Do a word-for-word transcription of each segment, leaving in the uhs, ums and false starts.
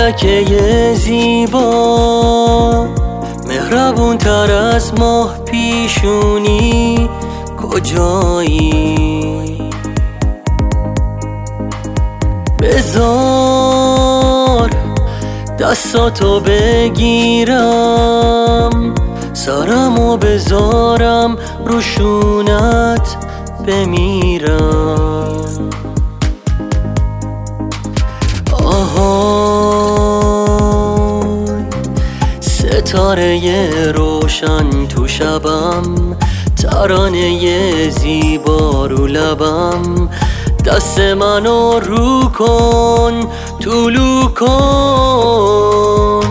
ملکه زیبا، مهربون تر از ماه پیشونی کجایی؟ بذار دستاتو بگیرم، سرمو بذارم روشونت بمیرم. آهای ستاره روشن تو شبم، ترانه زیبا رو لبم، دست منو رو کن طلو کن.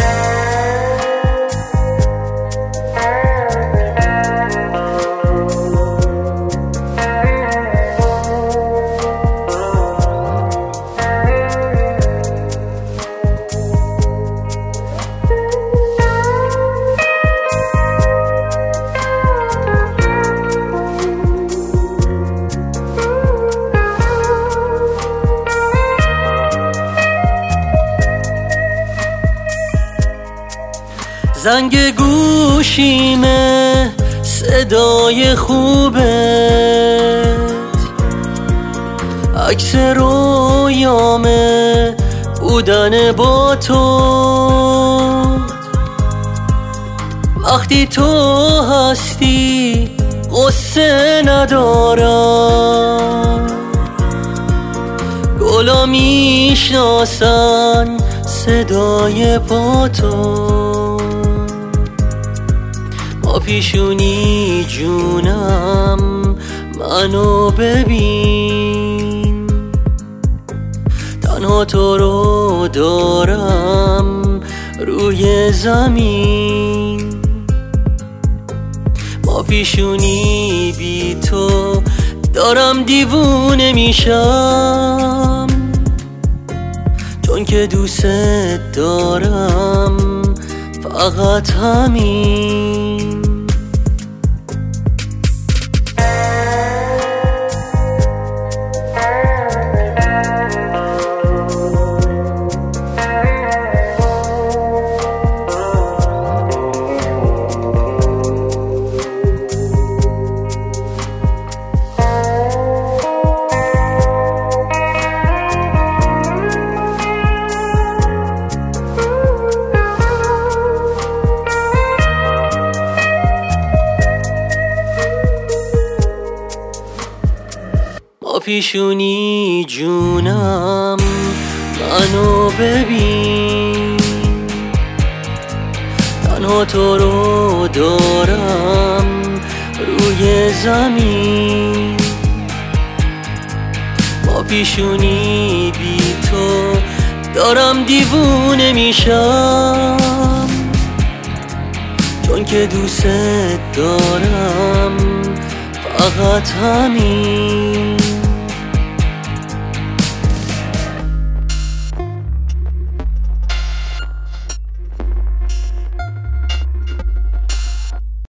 زنگ گوشیمه صدای خوبت، عکس رویامه بودن با تو. وقتی تو هستی غصه ندارم، گلا میشناسن صدای پا تو. با پیشونی جونم منو ببین، تنها تو رو دارم روی زمین. با پیشونی بی تو دارم دیوونه میشم، چون که دوست دارم فقط همین. با پیشونی جونم منو ببین، تنها تو رو دارم روی زمین. با پیشونی بی تو دارم دیوونه میشم، چون که دوست دارم فقط همین.